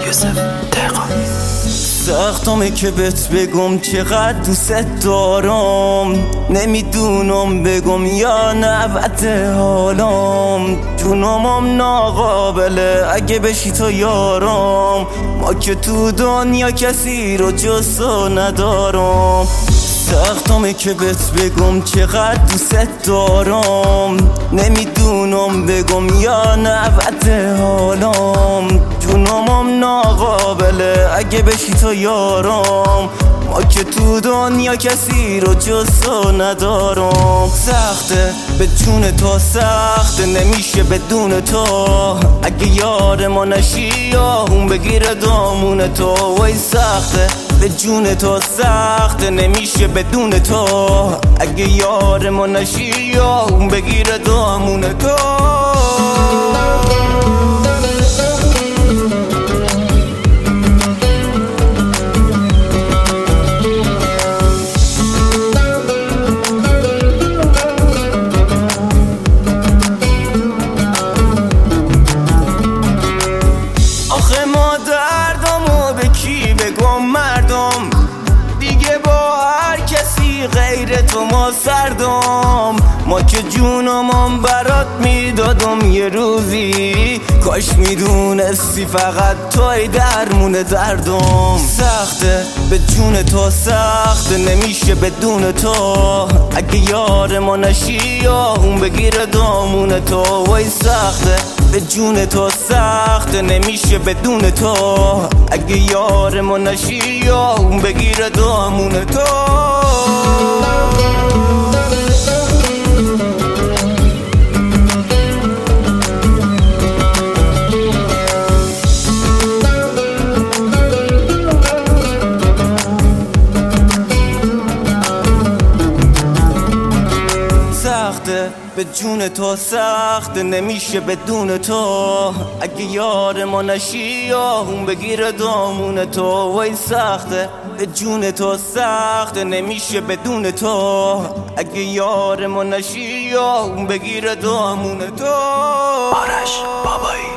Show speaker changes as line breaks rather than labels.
یوسف دقیقا
سختمه که بهت بگم چقدر دوست دارم، نمیدونم بگم یا نبعد حالم. جونمم ناقابله اگه بشی تو یارم، ما که تو دنیا کسی رو جز تو ندارم. سختمه که بهت بگم چقدر دوست دارم، نمیدونم بگم یا نبعد حالم. جونمم ناقابله اگه بشی تو یارم، ما که تو دنیا کسی رو جز تو ندارم. سخته به جون تو، سخته نمیشه بدون تو. اگه یار ما نشی یا اون بگیره دامون تو. وای سخته به جون تو، سخته نمیشه بدون تو. اگه یار ما نشی یا اون بگیره دامون تو. آخه ما دردمو به کی بگم مردم، دیگه با هر کسی غیر تو ما سردم. ما که جونمم برات میدادم یه روزی، کاش میدونستی فقط توی درمون دردم. سخته به جون تو، سخته نمیشه بدون تو. اگه یار ما نشی یا اون بگیره دامون تو. وای سخته به جون تو، سخته نمیشه بدون تو. اگه یار ما نشی یا اون بگیره دامون تو. سخته به جون تو، سخته نمیشه بدون تو. اگه یار ما نشی یا اون بگیره دامون تو. وای سخته به جون تو، سخته نمیشه بدون تو. اگه یار ما نشی یا اون بگیره دامون تو.
آرش بابایی